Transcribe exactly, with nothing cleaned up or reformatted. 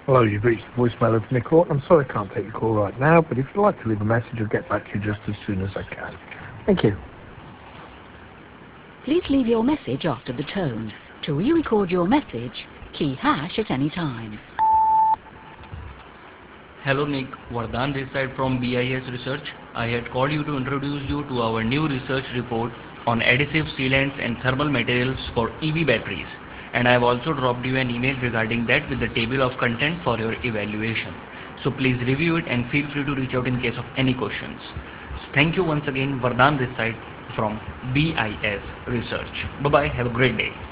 Hello, you've reached the voicemail of Nick Orton. I'm sorry I can't take your call right now, but if you'd like to leave a message, I'll get back to you just as soon as I can. Thank you. Please leave your message after the tone. To re-record your message, key hash at any time. Hello Nick, Vardhan this side from B I S Research. I had called you to introduce you to our new research report on adhesive sealants and thermal materials for E V batteries. And I have also dropped you an email regarding that with the table of content for your evaluation. So please review it and feel free to reach out in case of any questions. So thank you once again, Vardhan this side from B I S Research. Bye bye, have a great day.